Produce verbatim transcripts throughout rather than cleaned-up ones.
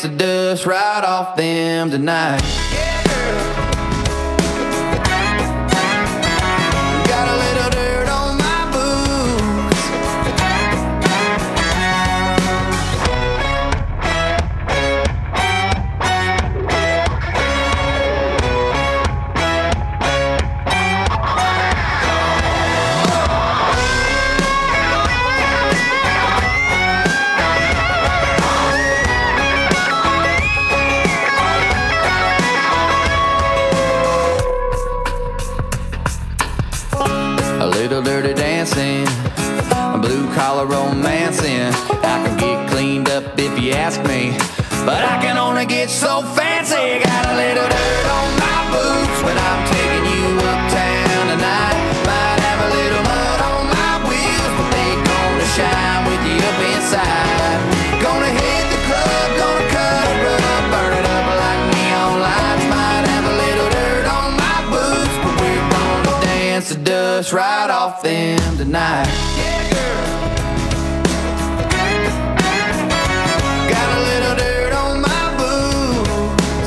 dance the dust right off them tonight. Yeah, girl. Got a little dirt on my boots. Dirty dancing, blue collar romancing. I can get cleaned up if you ask me, but I can only get so fancy. Got a little dirt on my boots when I'm taking you uptown tonight. Might have a little mud on my wheels, but they gonna shine with you up inside. Gonna hit the club, gonna cut it up, burn it up like neon lights. Might have a little dirt on my boots, but we're gonna dance the dust right off them tonight. Yeah, girl. Got a little dirt on my boots.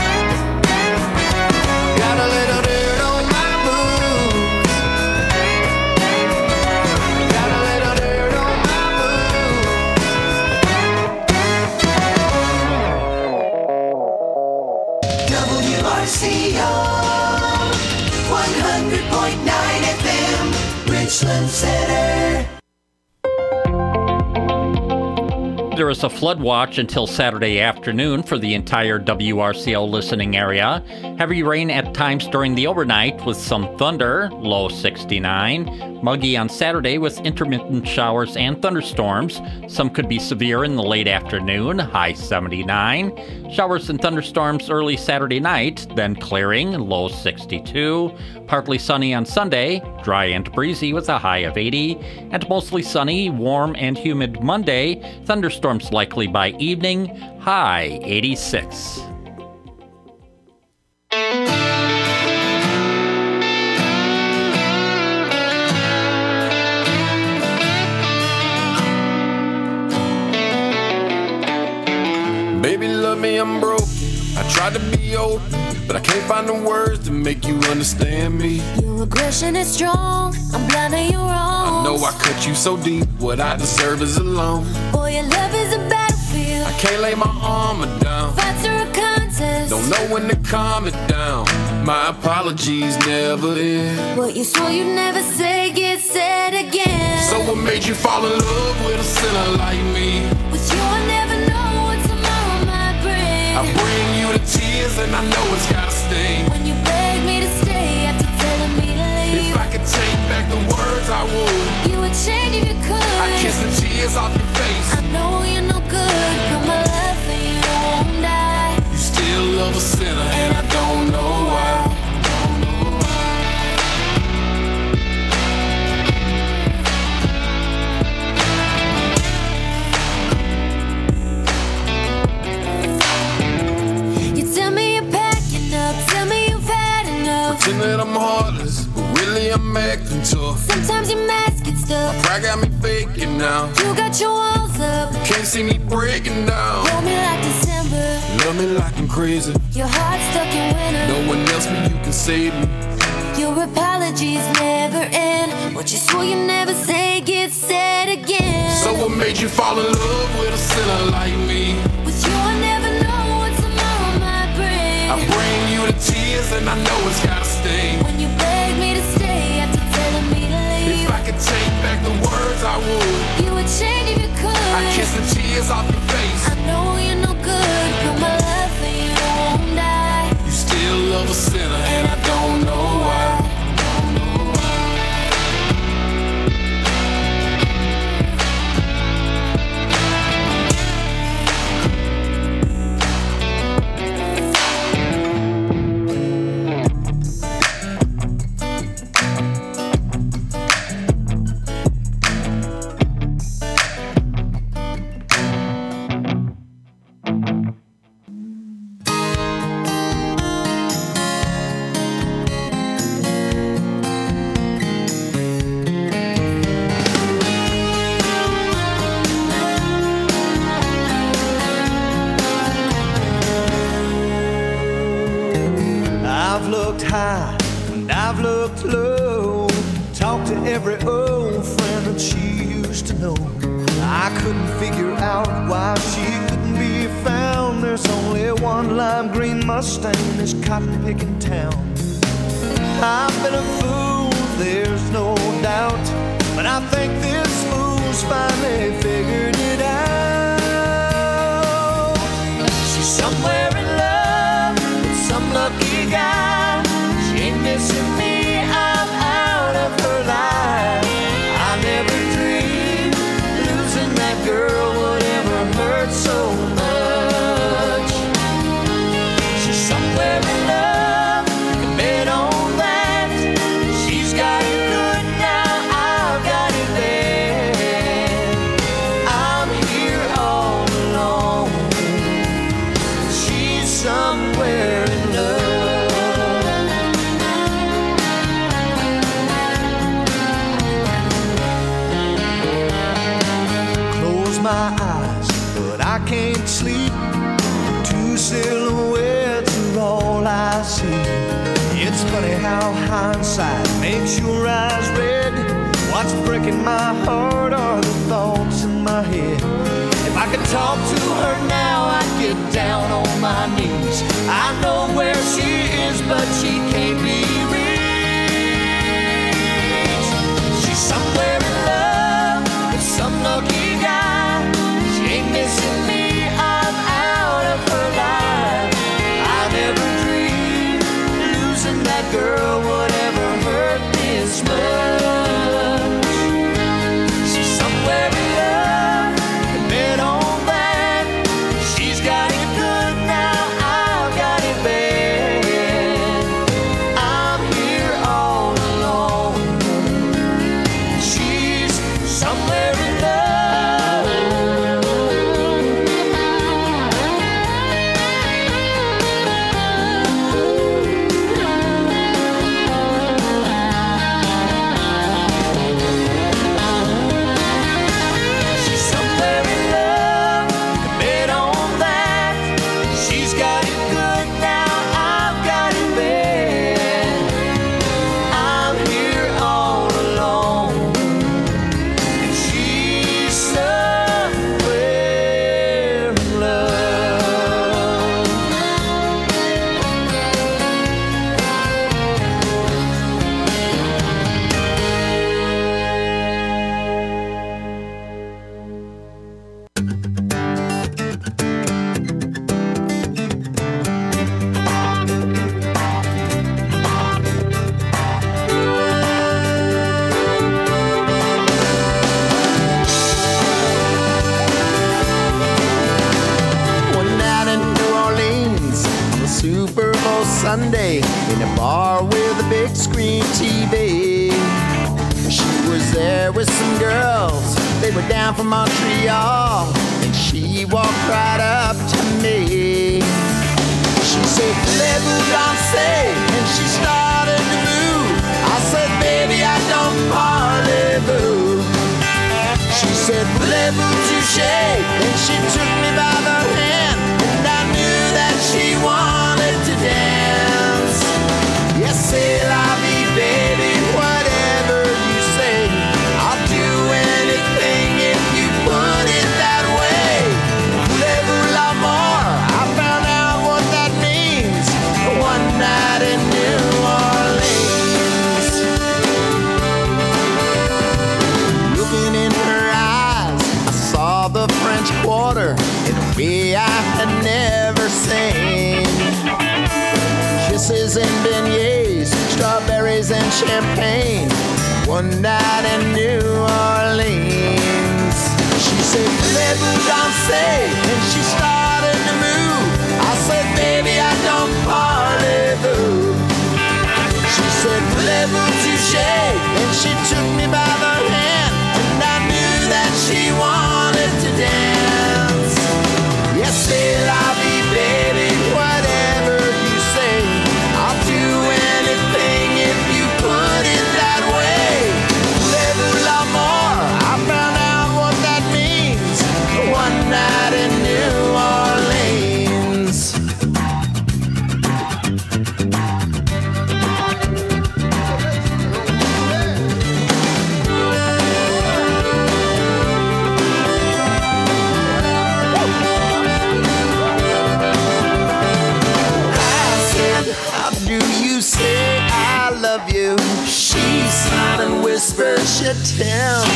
Got a little dirt on my boots. Got a little dirt on my boots. W R C O one hundred point nine F M, Richland Center. There is a flood watch until Saturday afternoon for the entire W R C O listening area. Heavy rain at times during the overnight with some thunder, low sixty-nine. Muggy on Saturday with intermittent showers and thunderstorms. Some could be severe in the late afternoon, high seventy-nine. Showers and thunderstorms early Saturday night, then clearing, low sixty-two. Partly sunny on Sunday, dry and breezy with a high of eighty. And mostly sunny, warm and humid Monday. Thunderstorms likely by evening, high eighty-six. Baby, love me, I'm broken. I tried to be open, but I can't find the words to make you understand me. Your aggression is strong, I'm blind to your wrongs. I know I cut you so deep, what I deserve is alone. Boy, your love is a battlefield. I can't lay my armor down. Fights are a contest. Don't know when to calm it down. My apologies never end. What you swore you'd never say gets said again. So what made you fall in love with a sinner like me? With you I never know what tomorrow might bring. I bring you the tears and I know it's gotta sting. When you beg me to stay after telling me to leave. If I could take back the words I would. You would change if you could. I kiss the tears off your face. I know you're no good, but my love for you won't die. You still love a sinner and I don't know why. Pretend that I'm heartless, but really I'm acting tough. Sometimes your mask gets stuck. My pride got me faking now. You got your walls up. You can't see me breaking down. Hold me like December. Love me like I'm crazy. Your heart stuck in winter. No one else but you can save me. Your apologies never end. What you swore you never say gets said again. So what made you fall in love with a sinner like me? With you I never know what tomorrow might bring. I bring you the tears and I know it's gotta sting. When you beg me to stay after telling me to leave. If I could take back the words I would. You would change if you could. I kiss the tears off your face. I know you're no good, but my love for you won't die. You still love a sinner and I don't know why. looked high and I've looked low, talked to every old friend that she used to know. I couldn't figure out why she couldn't be found. There's only one lime green Mustang in this cotton picking town. I've been a fool, there's no doubt, but I think this fool's finally figured it out. She's somewhere in love with some lucky guy. She ain't missing me, I'm out of her life. I never dreamed losing that girl would ever hurt so much. She's somewhere in love, can bet on that. She's got it good now, I've got it bad. I'm here all alone, she's somewhere in love. Close my eyes, but I can't sleep. Two silhouettes are all I see. It's funny how hindsight makes your eyes red. What's breaking my heart are the thoughts in my head. If I could talk to her now, I'd get down on my knees. I know where she is, but she can't be reached. She's somewhere in love with some lucky guy. She ain't missing me, I'm out of her life. I never dreamed losing that girl would ever hurt this much. She's somewhere in love, can bet on that. She's got it good now, I've got it bad. I'm here all alone, she's somewhere in love. She's somewhere in love, can bet on that. She's got it good now, I've got it bad. I'm here all alone, and she's somewhere in love. One night in New Orleans on a Super Bowl Sunday, in a bar with a big screen T V. She was there with some girls, they were down from Montreal, and she walked right up to me. She said, "Voulez-vous danser?" and she started to move. I said, "Baby, I don't parlez-vous." She said, "Voulez-vous toucher?" and she took me by the hand, and I knew that she wanted to dance. Yes, c'est la vie, baby, whatever you say. I'll do anything if you put it that way. Voulez-vous l'amour? I found out what that means one night in New Orleans. Looking in her eyes, I saw the French Quarter in a way I had never seen. Kisses and beignets, strawberries and champagne, one night in New Orleans. She said, "Voulez-vous danser?" and she started to move. I said, "Baby, I don't parlez-vous." She said, "Voulez-vous toucher?" and she took me by the hand, and I knew that she wanted to dance. Yes, c'est la vie, baby, whatever you say. I'll do anything if you put it that way. Voulez-vous l'amour? I found out what that means one night in disperse attempt.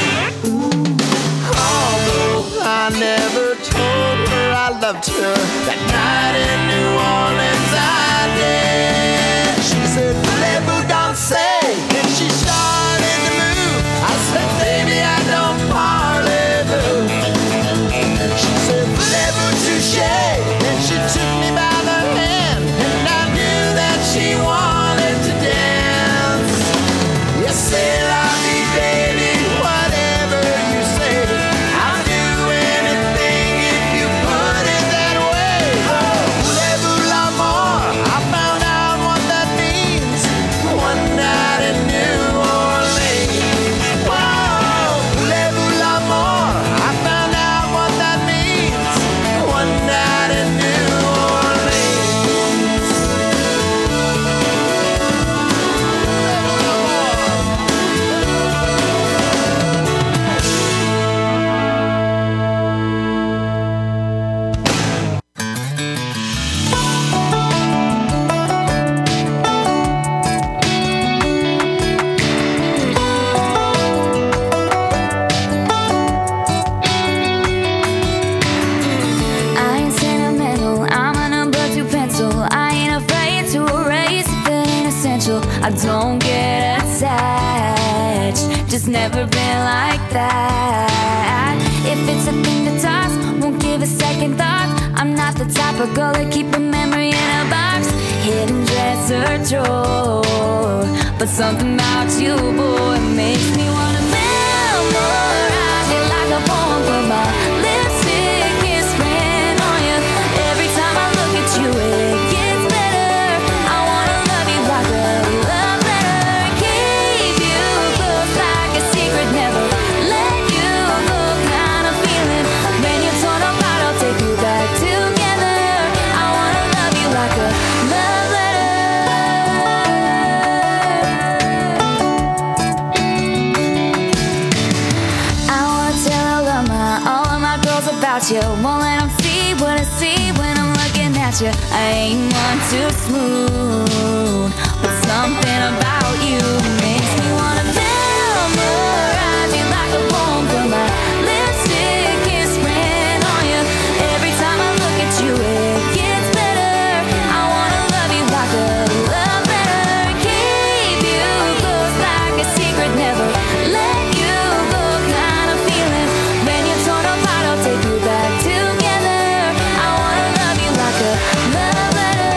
Although I never told her I loved her, that night in New Orleans I did. She said, voulez-vous danser? And she started to move. I said, baby, I don't parlez-vous. She said, voulez-vous toucher? And she took me by the hand, and I knew that she wanted to dance. Yes, say la vie, baby, whatever you say. I'll do anything if you put it that way. Oh, voulez-vous l'amour? I found out what that means one night in New Orleans. Whoa, voulez-vous l'amour? I found out what that means one night in New Orleans. I ain't sentimental, I'm a number two pencil. I ain't afraid to erase if it ain't essential. I don't get attached, just never been like that. If it's a thing to toss, won't give a second thought. I'm not the type of girl that keep a memory in a box, hidden dresser drawer. But something about you, boy, makes me wanna memorize it like a poem. Put my lipstick is spraying on you. Every time I look at you, it gets better. I wanna love you like a love letter. Keep you close like a secret, never let you go. Kind of feeling when you're torn apart, I'll take you back together. I wanna love you like a love letter. I wanna tell all of my, all of my girls about you. Won't let them see what I see when I'm looking at you. I ain't one too smooth, but something about you makes me wanna memorize you like a poem. Put my lipstick is spraying on you. Every time I look at you, it gets better. I wanna love you like a love letter. Keep you close like a secret, never let you go. Kind of feeling when you're torn apart, I'll take you back together. I wanna love you like a love letter.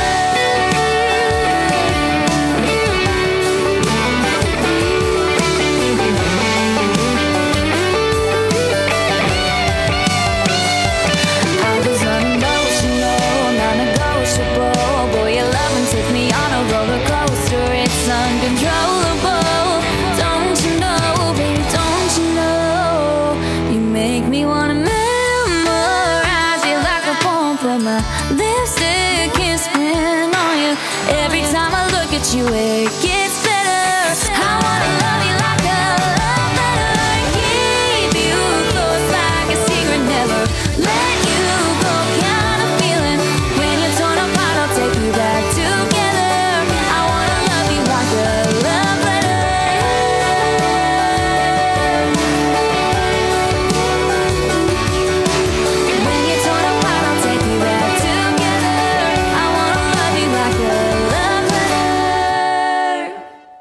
I was unemotional, non-negotiable. Boy, your loving took me on a roller coaster. It's uncontrollable. Don't you know, baby, don't you know? You make me wanna memorize you like a poem. Put my lipstick is spraying on you. Every time I look at you, it gets better. I wanna love you like a love letter. Keep you close like a secret, never let you go. Kind of feeling when you're torn apart, I'll take you back together. I wanna love you like a love letter. When you're torn apart, I'll take you back together. I wanna love you like a love letter.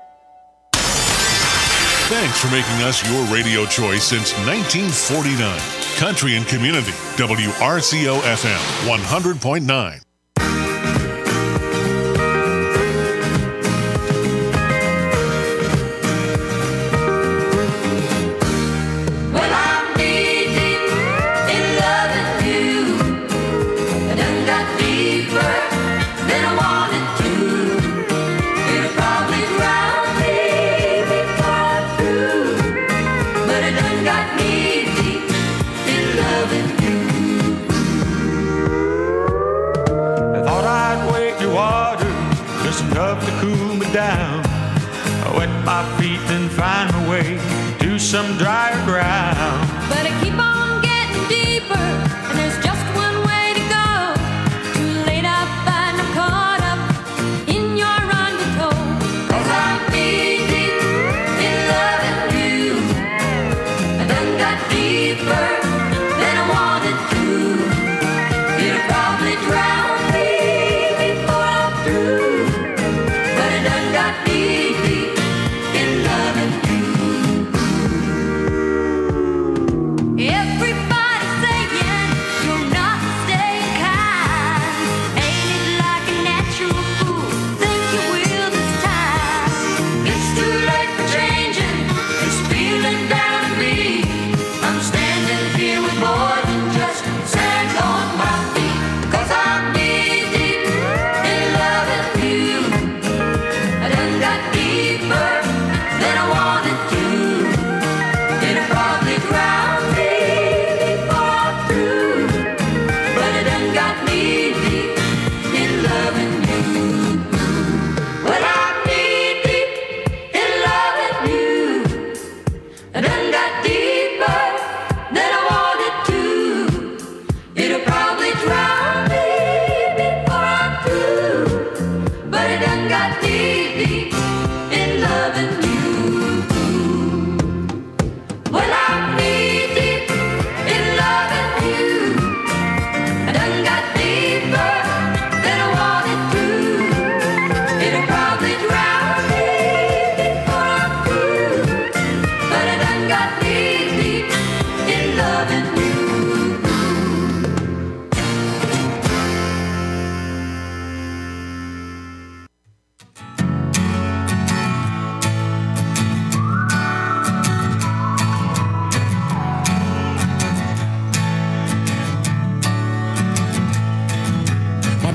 Thanks for making us your radio choice since nineteen forty-nine. Country and Community, W R C O F M, one hundred point nine. Well, I'm knee deep in loving you. I done got deeper than I wanted to. It'll probably drown me before I'm through. But I done got knee deep in loving you. I thought I'd wade the water just enough to cool me down. I wet my feet and find my way to some drier ground. But I keep on getting deeper, and there's just one way to go. Too late, I find I'm caught up in your undertow. 'Cause I'm knee deep in loving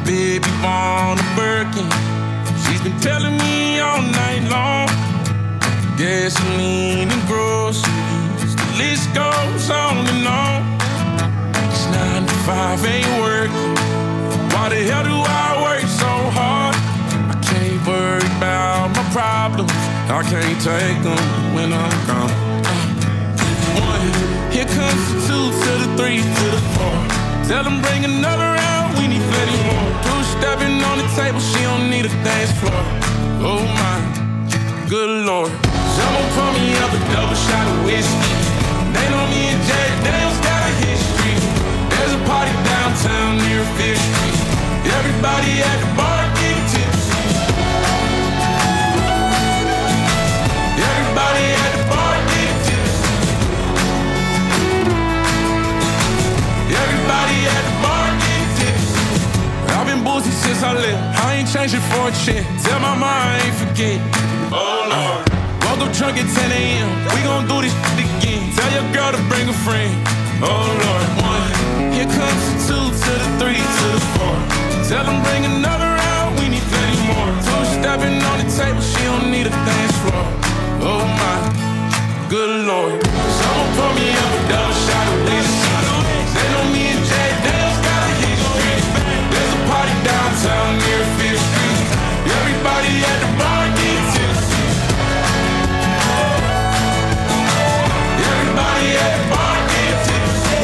baby want a Birkin. She's been telling me all night long. Gasoline and groceries, the list goes on and on. It's nine to five, ain't working. Why the hell do I work so hard? I can't worry about my problems. I can't take them when I'm gone. One, here comes the two to the three to the four. Tell them bring another round, we need plenty more. Two stepping on the table, she don't need a dance floor. Oh my, good Lord. Someone pour me up a double shot of whiskey. They know me and Jack Daniels got a history. There's a party downtown near Fifth Street. Everybody at the bar getting tipsy. Everybody at the bar getting tipsy. Everybody at the bar getting tipsy. I've been boozy since I left. I ain't changing for a chick. Tell my mom I ain't forget. Oh Lord. Woke up drunk at ten a.m. We gon' do this shit again. Tell your girl to bring a friend. Oh Lord. One. Here comes the two to the three to the four. Tell them bring another round, we need plenty more. Two stepping on the table, she don't need a dance floor. Oh my, good Lord. Someone pour me up a double shot of whiskey. They know me and Jack Daniels got a history. There's a party downtown near Fifth Street. Everybody at the bar get tipsy. Everybody at the bar get tipsy.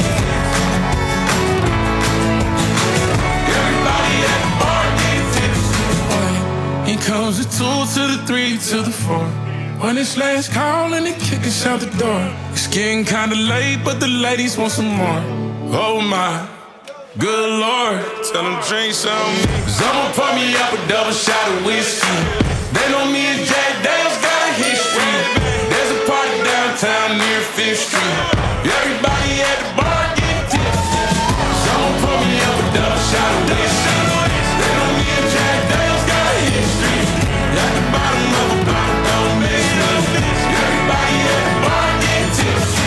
Everybody at the bar get tipsy. Here comes the two to the three to the four. When it's last call and they kick us out the door. It's getting kinda late, but the ladies want some more. Oh my, good Lord. Tell them drink some. Someone pour me up a double shot of whiskey. They know me and Jack Daniels got a history. There's a party downtown near Fifth Street. Everybody at the bar get tipsy. Someone pour me up a double shot of whiskey. They know me and Jack Daniels got a history. At the bottom of a bottle, don't miss nothing. Everybody at the bar get tipsy.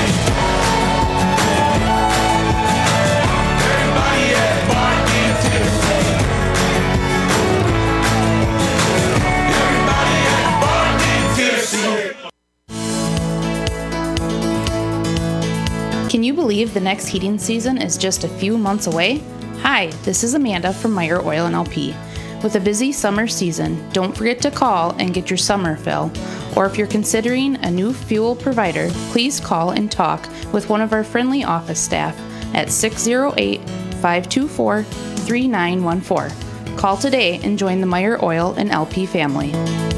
Everybody at the bar get tipsy. Everybody at the bar get tipsy. Can you believe the next heating season is just a few months away? Hi, this is Amanda from Meyer Oil and L P. With a busy summer season, don't forget to call and get your summer fill. Or if you're considering a new fuel provider, please call and talk with one of our friendly office staff at six oh eight, five two four, three nine one four. Call today and join the Meyer Oil and L P family.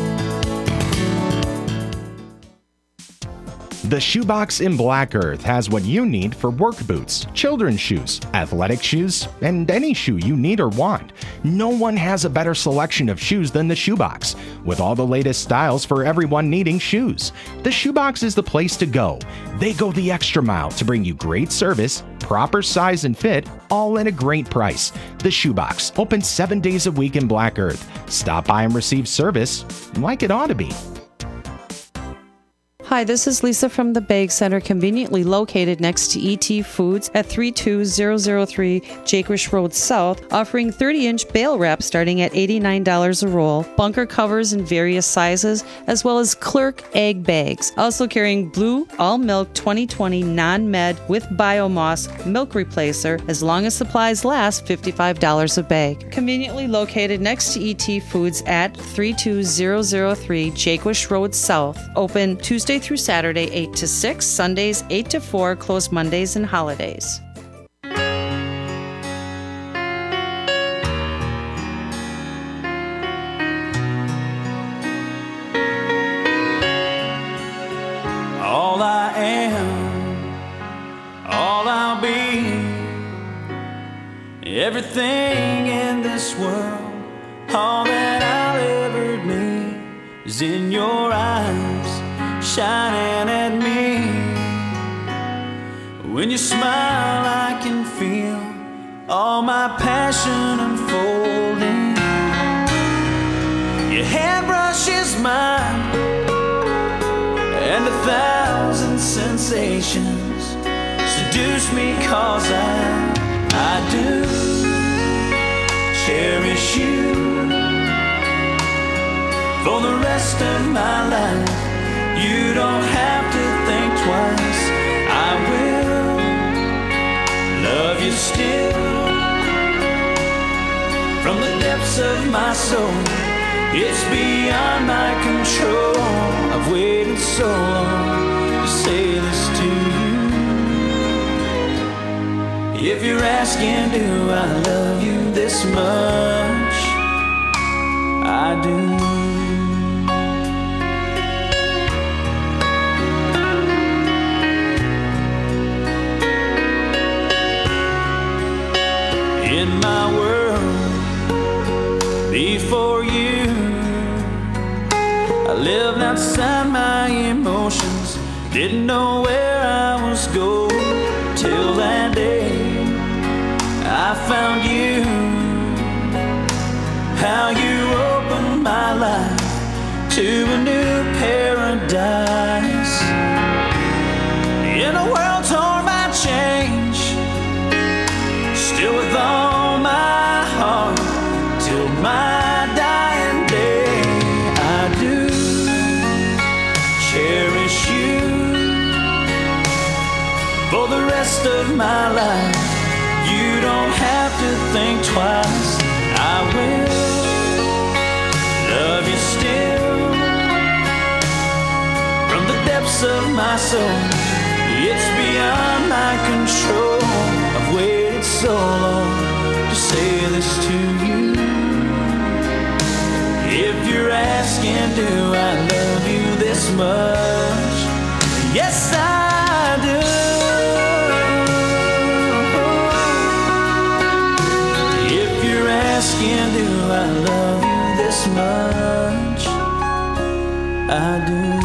The Shoebox in Black Earth has what you need for work boots, children's shoes, athletic shoes, and any shoe you need or want. No one has a better selection of shoes than the Shoebox, with all the latest styles for everyone needing shoes. The Shoebox is the place to go. They go the extra mile to bring you great service, proper size and fit, all at a great price. The Shoebox, open seven days a week in Black Earth. Stop by and receive service like it ought to be. Hi, this is Lisa from the Bag Center, conveniently located next to E T Foods at three two zero zero three Jaquish Road South, offering thirty inch bale wrap starting at eighty-nine dollars a roll, bunker covers in various sizes, as well as Clerk egg bags. Also carrying Blue All Milk twenty twenty Non-Med with Biomoss milk replacer, as long as supplies last, fifty-five dollars a bag. Conveniently located next to E T Foods at three two zero zero three Jaquish Road South, open Tuesday through Saturday eight to six, Sundays eight to four, closed Mondays and holidays. All I am, all I'll be, everything in this world, all that I'll ever need is in your eyes, shining at me. When you smile, I can feel all my passion unfolding. Your hair brushes mine, and a thousand sensations seduce me, cause I, I do cherish cherish you for the rest of my life. You don't have to think twice. I will love you still from the depths of my soul. It's beyond my control. I've waited so long to say this to you. If you're asking, do I love you this much? I do. In my world before you, I lived outside my emotions, didn't know where I was going till that day I found you. How you opened my life to a new paradise. In a world torn by change, still with all my heart till my dying day, I do cherish you for the rest of my life. You don't have to think twice. I will love you still from the depths of my soul. It's beyond my control. I've waited so long to say this to you. If you're asking, do I love you this much? Yes, I do. If you're asking, do I love you this much? I do.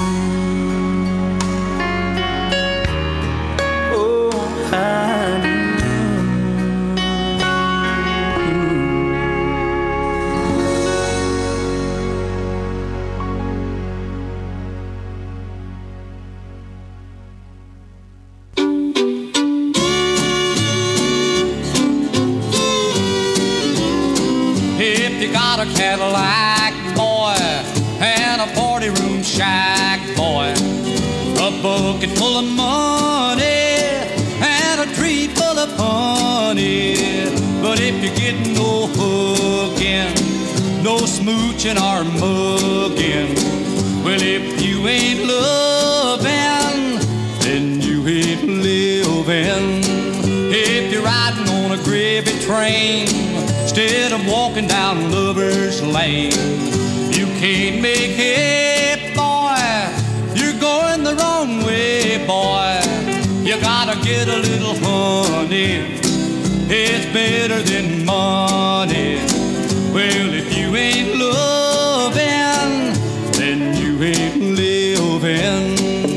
A Cadillac, boy, and a forty-room shack, boy, a bucket full of money and a tree full of honey. But if you're getting no hooking, no smooching or mugging, well, if you ain't loving, then you ain't living. If you're riding on a gravy train instead of walking down Lover's Lane, you can't make it, boy. You're going the wrong way, boy. You gotta get a little honey. It's better than money. Well, if you ain't loving, then you ain't living.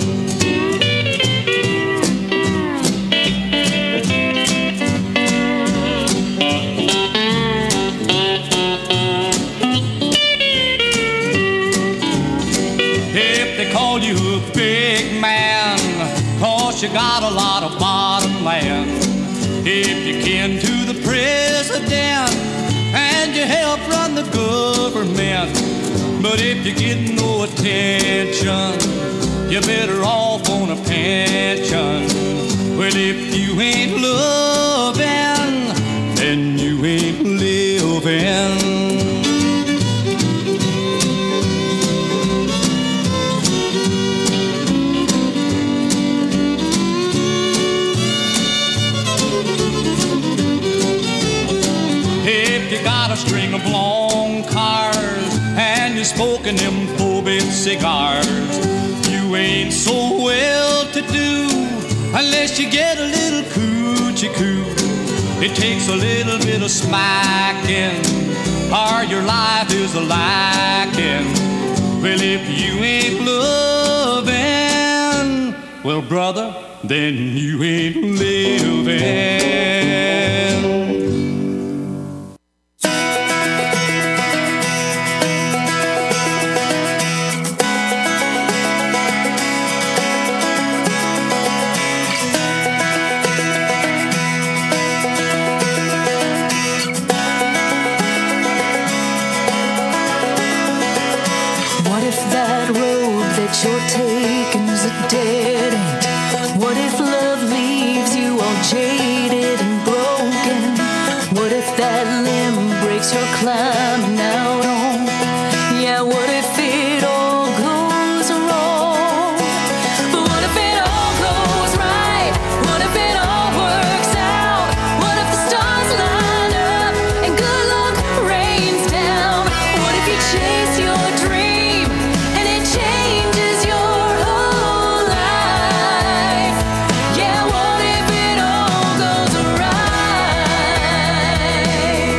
You got a lot of bottom land. If you kin to the president and you help run the government, but if you get no attention, you're better off on a pension. Well, if you ain't loving, then you ain't living. A string of long cars and you're smoking them four-bit cigars, you ain't so well to do unless you get a little coochie coo. It takes a little bit of smacking or your life is a lacking. Well, if you ain't loving, well, brother, then you ain't living. What if that limb breaks your climbing out on? Yeah, what if it all goes wrong? But what if it all goes right? What if it all works out? What if the stars line up and good luck rains down? What if you chase your dream and it changes your whole life? Yeah, what if it all goes right?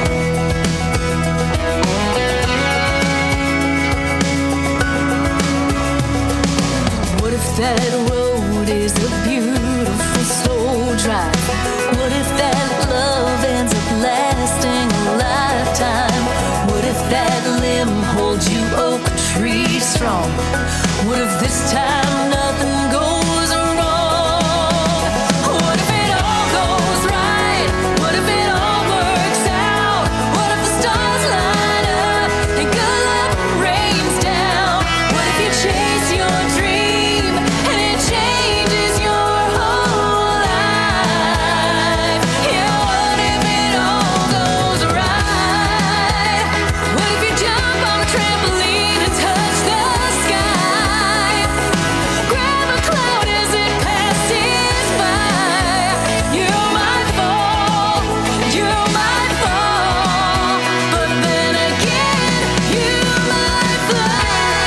What if that road is a beautiful slow drive? What if that love ends up lasting a lifetime? What if that limb holds you oak tree strong? What if this time nothing goes wrong? What if it all goes right? What if it all works out? What if the stars line up and good luck rains down? What if you chase your dream and it changes your whole life? Yeah, what if it all goes right? What if you jump on a trampoline and touch the sky? Grab a cloud as it passes by. You might fall, you might fall, but then again, you might fly.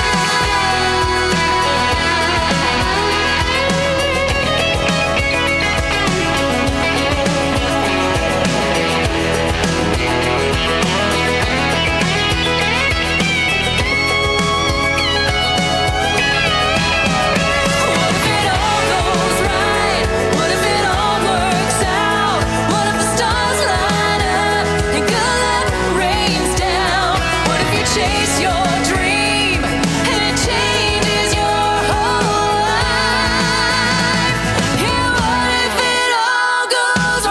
What if it all goes right? What if it all works out? What if the stars line up and good luck rains down? What if you chase your dream and it changes your whole life? Yeah, what if it all goes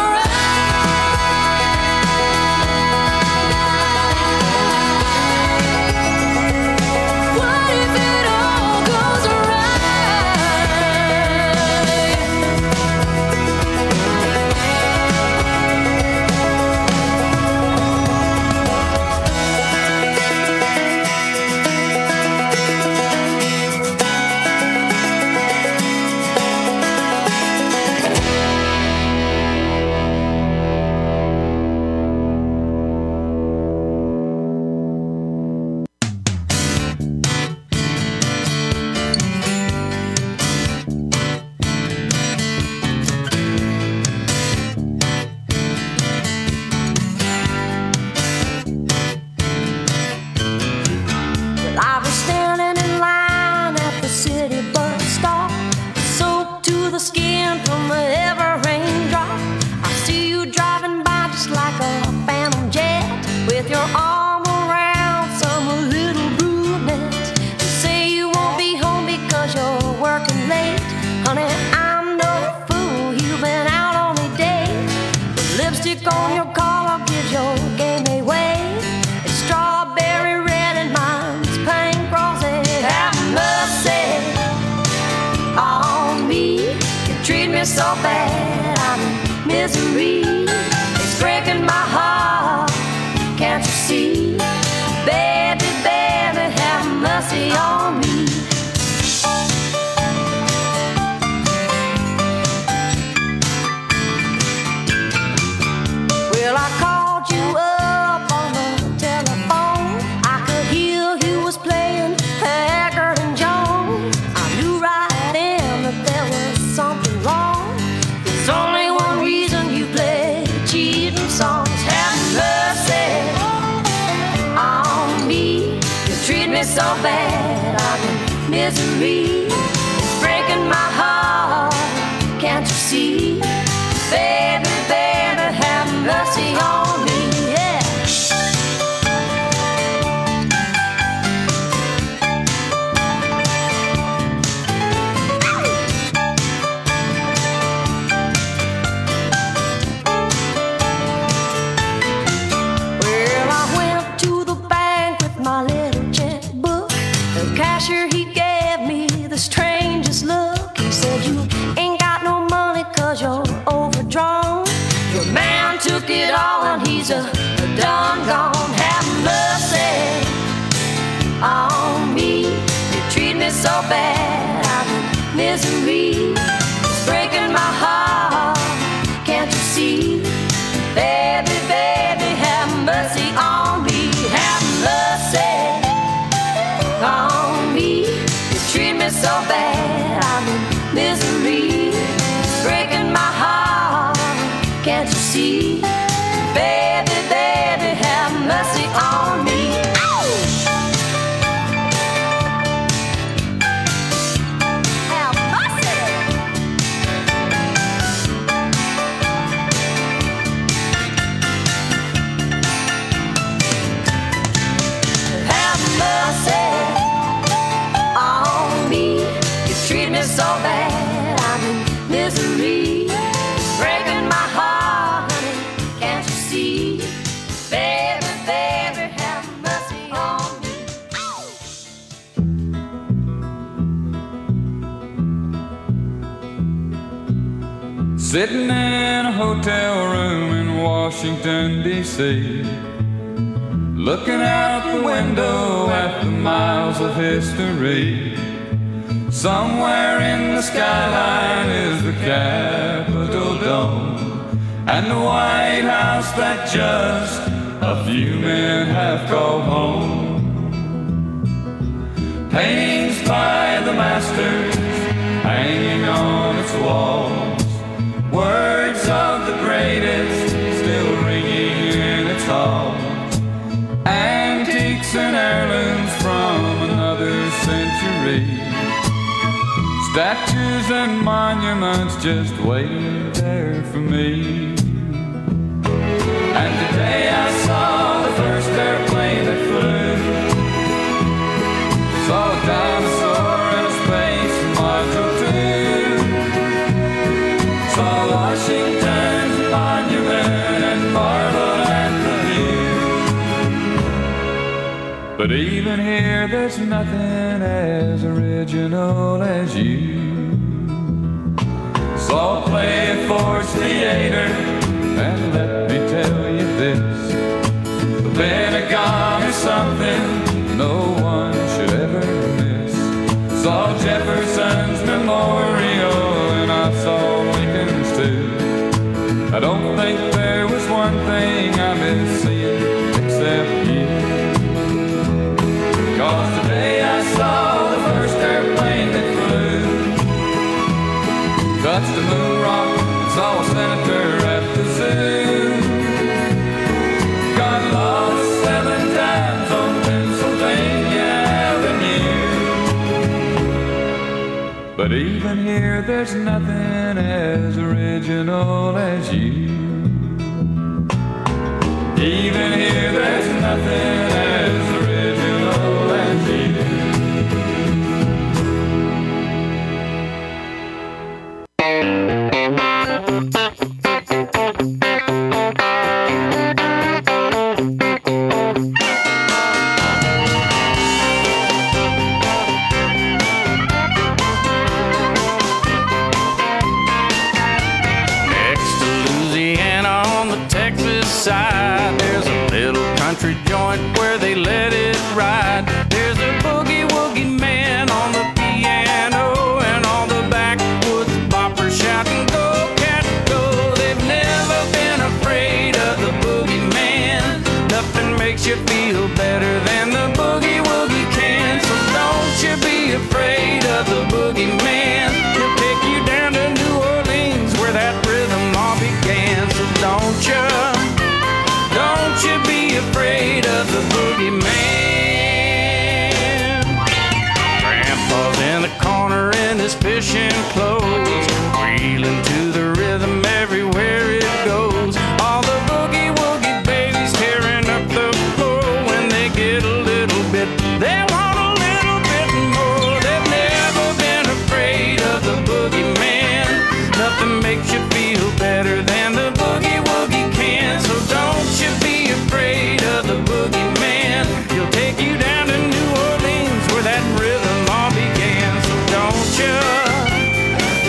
right? What if it all goes Well, I was standing in line at the city bus stop, soaked to the skin from the ever raindrop. I see you driving by just like a phantom jet, with your arm around some little brunette. You say you won't be home because you're working late. Honey, I'm no fool, you've been out on a date. The lipstick on your collar gives your game away. It's strawberry red and mine's pink rosy. Have mercy on me. You treat me so bad, I'm in misery. It's breaking my heart, can't you see? Baby, baby, have mercy on me. Well, I called you up on the telephone. I could hear you was playing Haggard and Jones. I knew right then that there was something wrong. There's only one reason you play cheating songs. Have mercy on me. You treat me so bad, I'm in misery. It's breaking my heart, can't you see? Baby, baby, have mercy on me, yeah. Well, I went to the bank with my little checkbook. The cashier, he gave me the she's a, a done gone. Have mercy on me. You treat me so bad, I'm in misery. It's breaking my heart, can't you see? Baby, baby, have mercy on me. Have mercy on me. You treat me so bad, I'm in misery. It's breaking my heart, can't you see? Baby, baby, have mercy on me. Have mercy. Have mercy on me. You treat me so bad, I'm in misery. It's breaking my heart, honey, can't you see? Baby, baby, have mercy on me. Sitting in a hotel room in Washington, D C, looking out the window at the miles of history. Somewhere in the skyline is the Capitol Dome and the White House that just a few men have called home. Paintings by the masters hanging on its walls, words of the greatest still ringing in its halls, antiques and heirlooms from another century, statues and monuments just waiting there for me. And today I saw the first airplane that flew, saw a dinosaur in a space module two, saw Washington's monument and marveled at the view. But even here there's nothing as original as you. Saw a play at Ford's Theater, and let me tell you this, the Pentagon is something no one should ever miss. Saw Jefferson's memorial, and I saw Lincoln's too. I don't think there was one thing I miss seeing except you. Cause today I saw the first airplane that flew, touched the moon rock, and saw a senator at the zoo. Got lost seven times on Pennsylvania Avenue. But even here there's nothing as original as you. Even here there's nothing as original as you. Side, there's a little country joint where they let it ride. There's a boogie woogie man on the piano, and all the backwoods boppers shouting, "Go cat go!" They've never been afraid of the boogie man. Nothing makes you feel better than the boogie woogie can. So don't you be afraid of the boogie man. He'll take you down to New Orleans where that rhythm all began. So don't you Don't you be afraid of the boogie man. Grandpa's in the corner in his fishing clothes, reeling to the rhythm everywhere it goes. All the boogie woogie babies tearing up the floor. When they get a little bit, they want a little bit more. They've never been afraid of the boogie man. Nothing makes you feel better than the boogie woogie can. So don't you be afraid of the boogie man. He'll take you down to New Orleans where that rhythm all began. So don't you,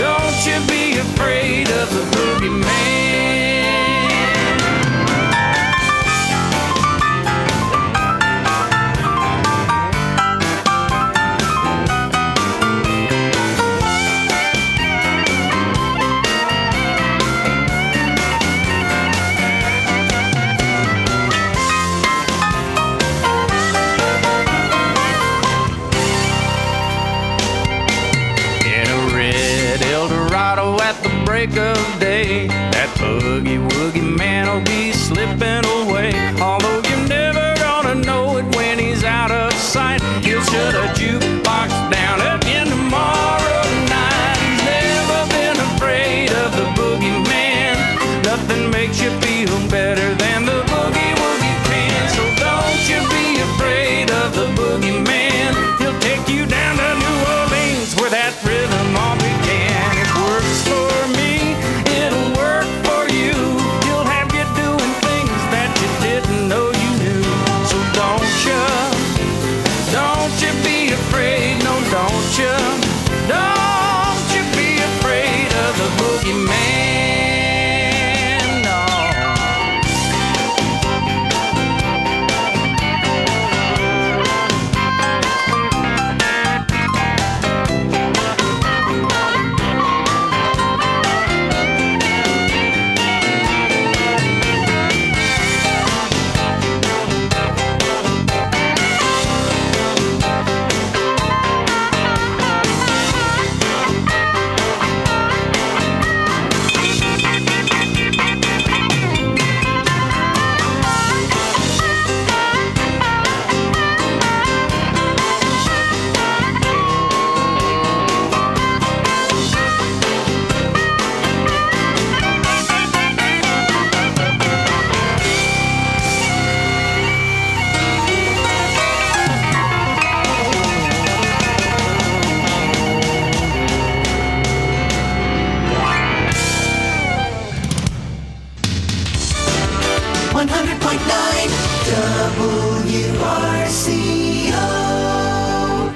nine W R C O.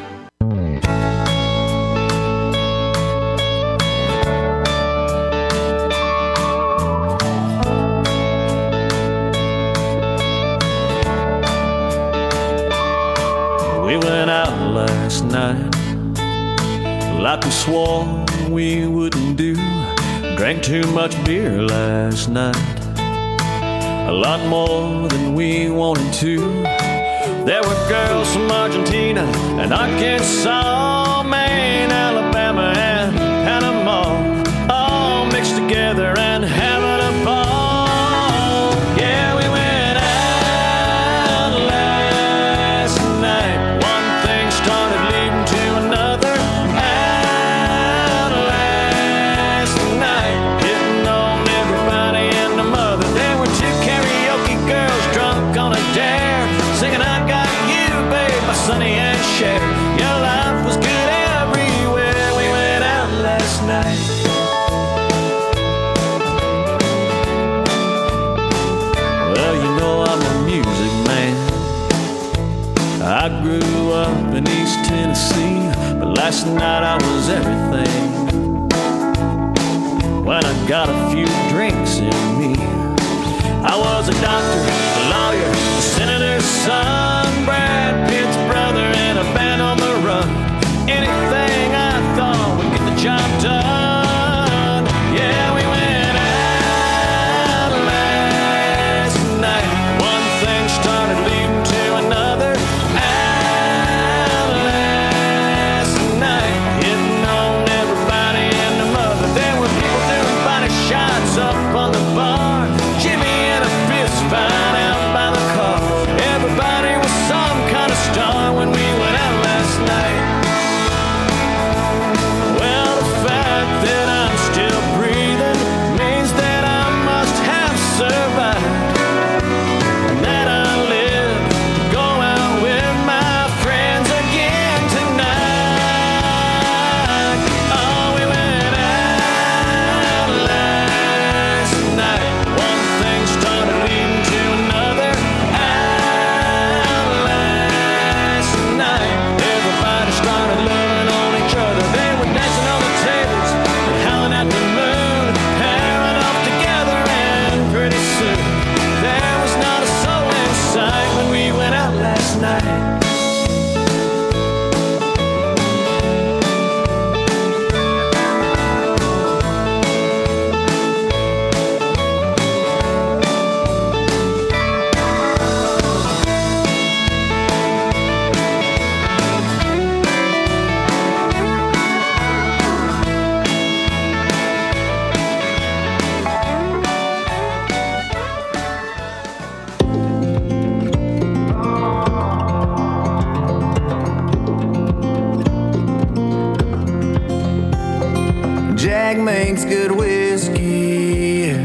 We went out last night like we swore we wouldn't do. Drank too much beer last night, a lot more than we wanted to. There were girls from Argentina and Arkansas, Maine, Alabama, and Panama, all mixed together and having a ball. Yeah, we went out last night. One thing started leading to another. Out last night, hitting on everybody and the mother. There were two karaoke girls drunk on a dare, singing I Got You, Babe by Sonny and Cher. Your life was good everywhere. We went out last night. Well, you know I'm a music man. I grew up in East Tennessee, but last night I was everything. When I got a few drinks in me, I was a doctor, a lawyer, a senator's son, Brad Pitt's brother, and a band on the run. Anything I thought would get the job done. Yeah, we went out last night. One thing started leading to another. Out last night, hitting on everybody and the mother. There were people doing body shots up on the bar. Jimmy and a fist fight out by the car. Everybody was some kind of star when we went out last night. Well, the fact that I'm still breathing means that I must have survived, and that I live to go out with my friends again tonight. Oh, we went out last night. One thing started leading to another. Out last night, everybody started loving on each other. They were dancing on the tables and howling at the moon, pairing up together, and pretty soon there was not a soul in sight when we went out last night. Jack makes good whiskey.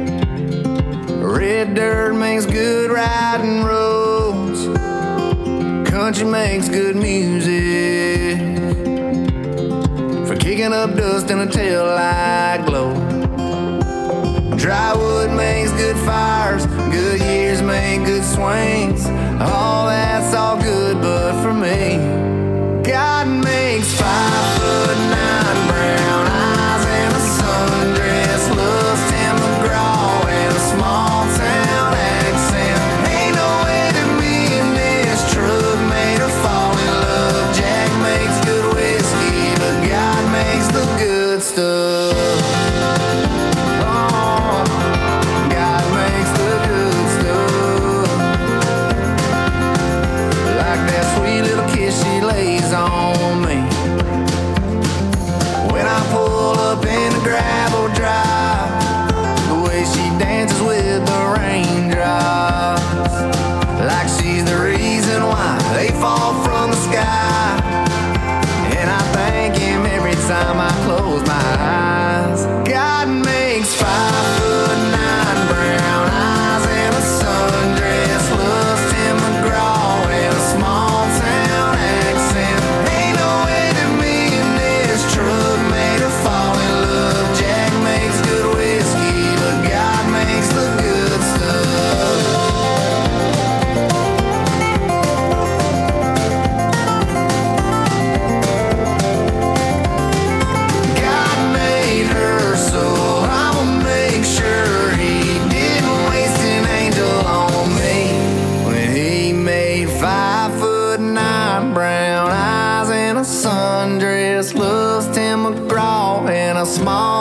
Red dirt makes good riding roads. Country makes good music for kicking up dust in a tail light glow. Dry wood makes good fires. Good years make good swings. All that's all good, but for me, God makes five foot nine brown eyes and a sundress, loves Tim McGraw and a small town accent. Ain't no way that me and this truck made her fall in love. Jack makes good whiskey, but God makes the good stuff. Oh, God makes the good stuff.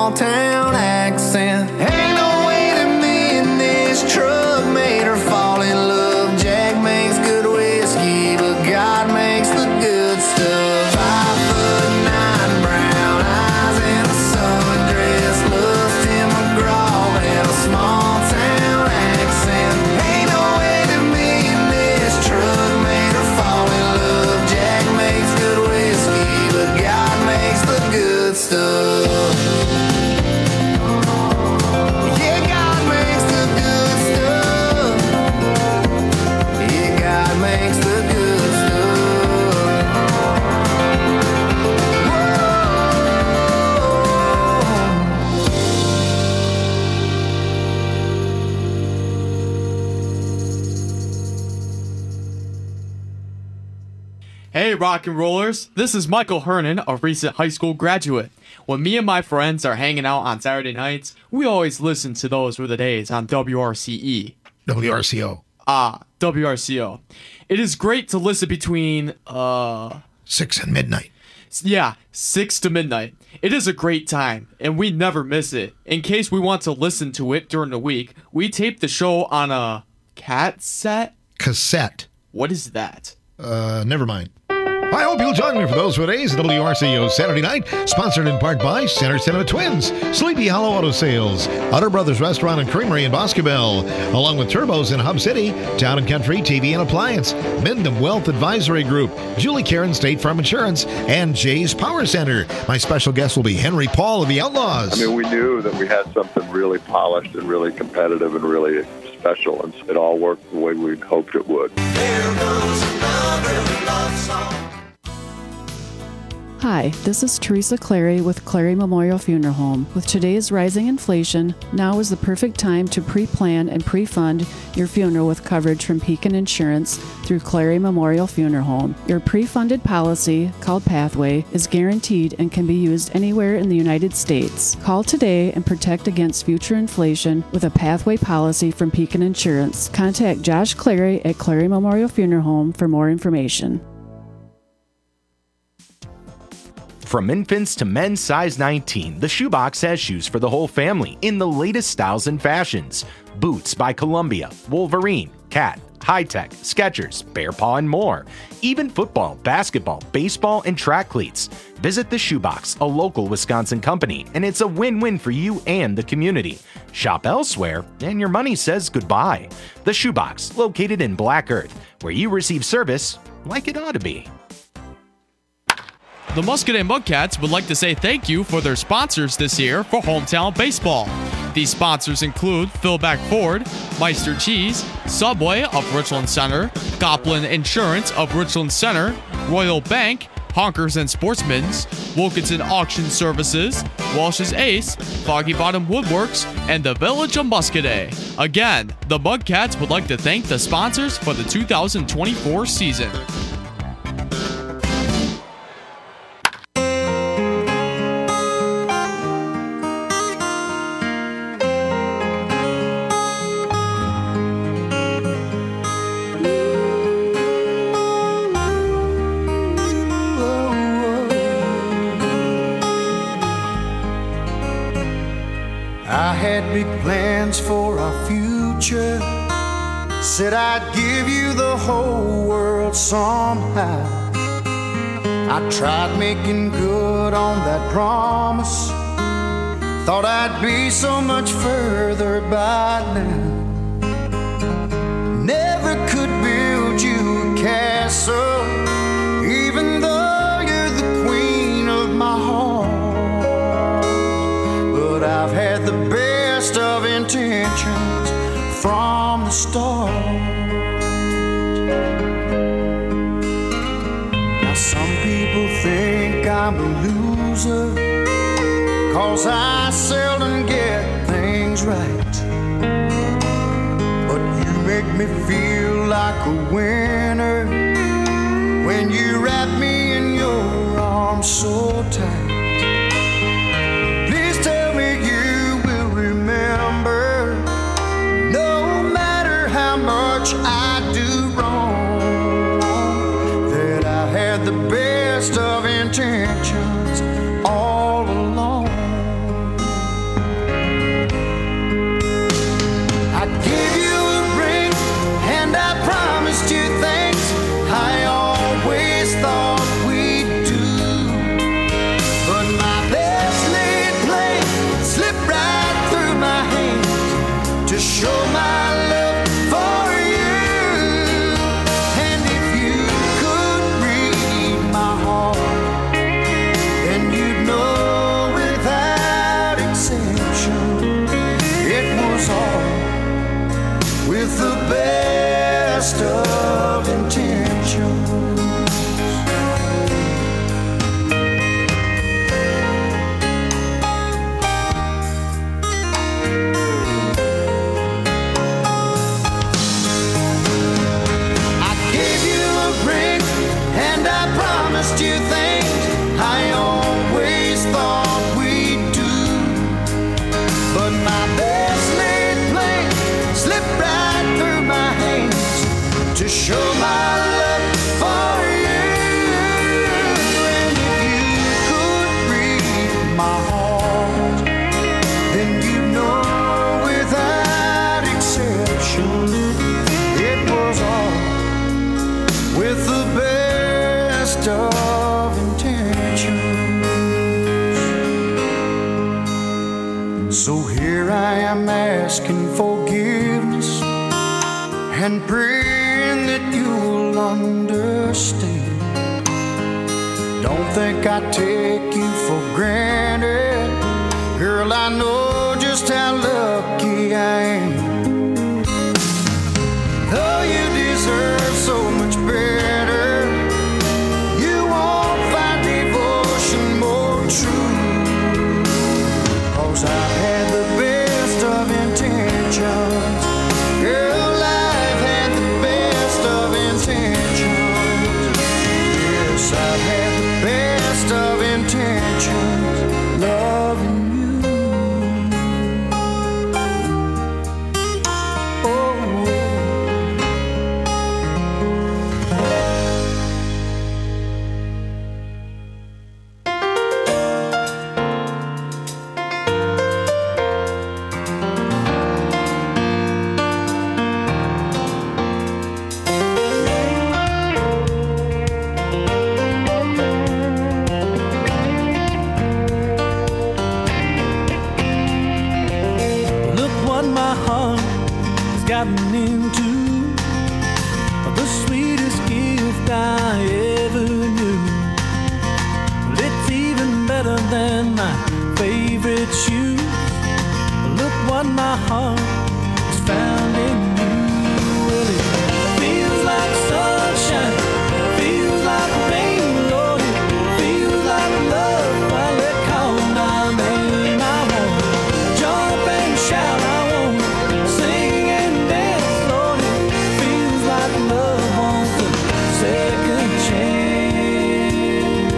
small town accent. Ain't no way that me and this truck made her fall in love. Jack makes good whiskey, but God makes the good stuff. Five foot nine, brown eyes and a sundress. Loves Tim McGraw and a small town accent. Ain't no way that me and this truck made her fall in love. Jack makes good whiskey, but God makes the good stuff. Yeah, God makes the good stuff. Yeah, God makes the good stuff. Hey rock and rollers, this is Michael Hernan, a recent high school graduate. When me and my friends are hanging out on Saturday nights, we always listen to Those Were the Days on W R C E. W R C O. Ah, W R C O. It is great to listen between, uh... six and midnight. Yeah, six to midnight. It is a great time, and we never miss it. In case we want to listen to it during the week, we tape the show on a... cassette? Cassette. What is that? Uh, never mind. I hope you'll join me for Those Were the Days, W R C O Saturday night, sponsored in part by Center Cinema Twins, Sleepy Hollow Auto Sales, Otter Brothers Restaurant and Creamery in Boscobel, along with Turbos in Hub City, Town and Country T V and Appliance, Mendham Wealth Advisory Group, Julie Karen State Farm Insurance, and Jay's Power Center. My special guest will be Henry Paul of the Outlaws. I mean, we knew that we had something really polished and really competitive and really special, and it all worked the way we hoped it would. There goes another love song. Hi, this is Teresa Clary with Clary Memorial Funeral Home. With today's rising inflation, now is the perfect time to pre-plan and pre-fund your funeral with coverage from Pekin Insurance through Clary Memorial Funeral Home. Your pre-funded policy, called Pathway, is guaranteed and can be used anywhere in the United States. Call today and protect against future inflation with a Pathway policy from Pekin Insurance. Contact Josh Clary at Clary Memorial Funeral Home for more information. From infants to men's size nineteen, the Shoebox has shoes for the whole family in the latest styles and fashions. Boots by Columbia, Wolverine, Cat, High Tech, Skechers, Bear Paw, and more. Even football, basketball, baseball, and track cleats. Visit the Shoebox, a local Wisconsin company, and it's a win-win for you and the community. Shop elsewhere, and your money says goodbye. The Shoebox, located in Black Earth, where you receive service like it ought to be. The Muscadet Mudcats would like to say thank you for their sponsors this year for Hometown Baseball. These sponsors include Philback Ford, Meister Cheese, Subway of Richland Center, Goplin Insurance of Richland Center, Royal Bank, Honkers and Sportsmen's, Wilkinson Auction Services, Walsh's Ace, Foggy Bottom Woodworks, and the Village of Muscadet. Again, the Mudcats would like to thank the sponsors for the two thousand twenty-four season. I had big plans for our future. Said I'd give you the whole world somehow. I tried making good on that promise. Thought I'd be so much further by now. Never could build you a castle, even though you're the queen of my heart. But I've had the best of intentions from the start. Now some people think I'm a loser, 'cause I seldom get things right. But you make me feel like a winner when you wrap me in your arms so tight. Please tell me you will remember, no matter how much I do wrong, that I had the best of intentions all along. best of intentions. I gave you a ring and I promised you things I always thought we'd do, but my best laid plan slipped right through my hands to show my love for you. And if you could read my heart, then you know without exception it was all with the best of intentions. So here I am asking forgiveness and praying that you'll understand. Don't think I take you for granted, girl. I know just how lucky I am. Though you deserve so much better, you won't find devotion more true. 'Cause I've had the best of intentions, girl. I've had the best of intentions. Yes, I've had the best of intentions, loving you. Oh. Look what my heart has gotten into, the sweetest gift I ever knew. Well, it's even better than my favorite shoes. Look what my heart has found in you. Well, it feels like sunshine, feels like rain, Lord. It feels like love while it calls my name. I want jump and shout, I want sing and dance, Lord. It feels like love wants a second chance.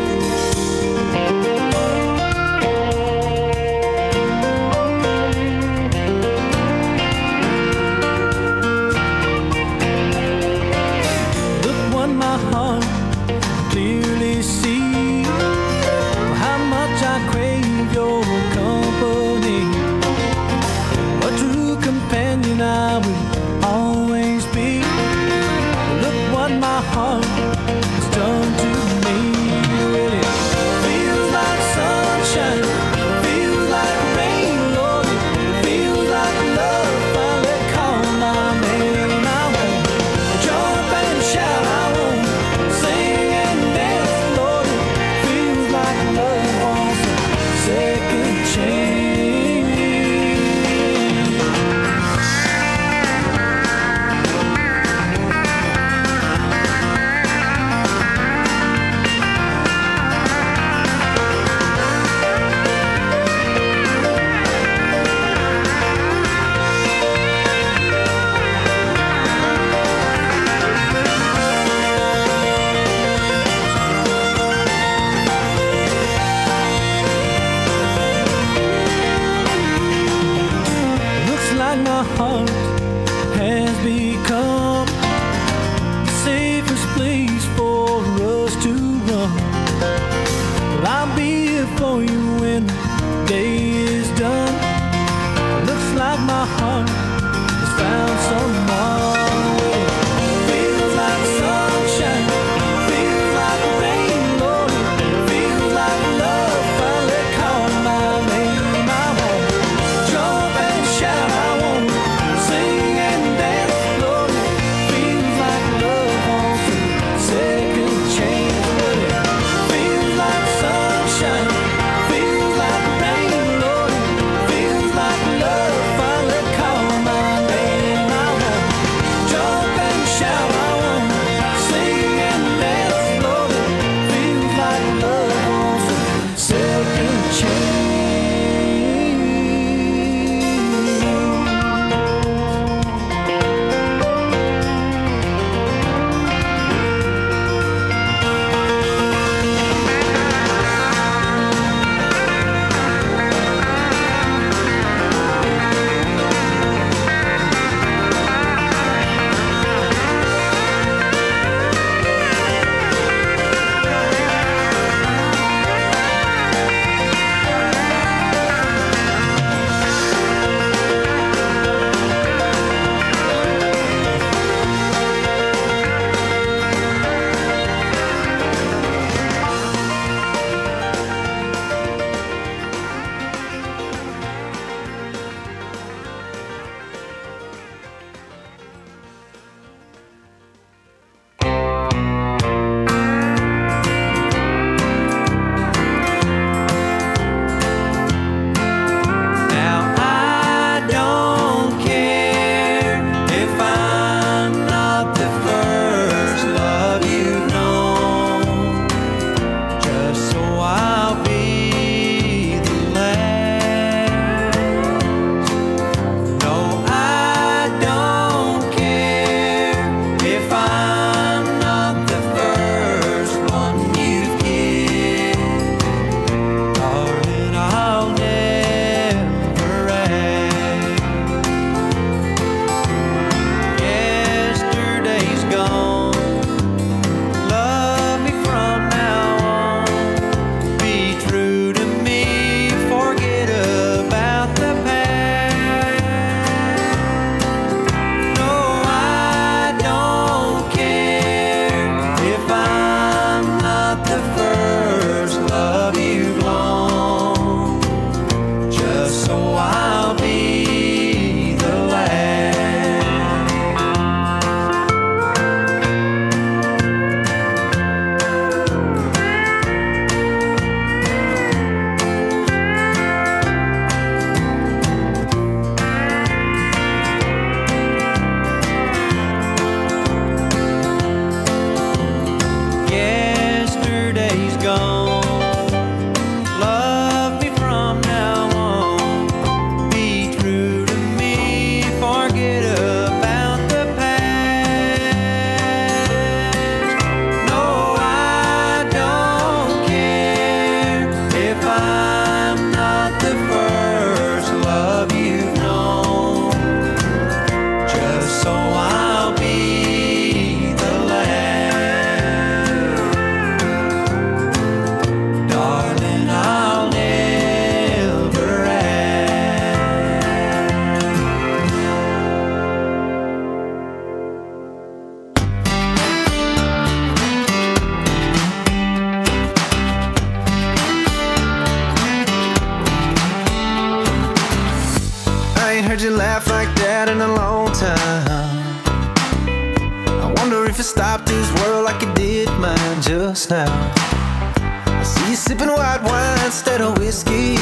if it stopped his world like it did mine just now. I see you sipping white wine instead of whiskey.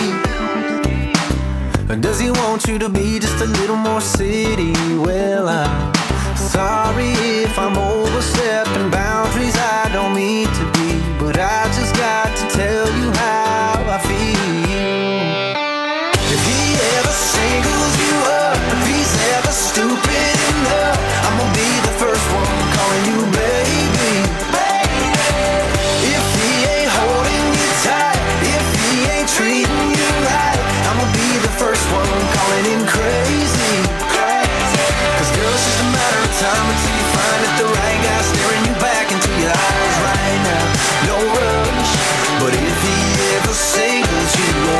Or does he want you to be just a little more city? Well, I'm sorry if I'm